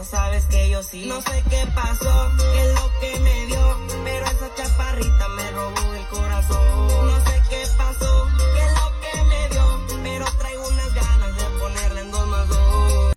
sabes que yo sí. No sé qué pasó, qué es lo que me dio, pero esa chaparrita me robó el corazón. No sé qué pasó.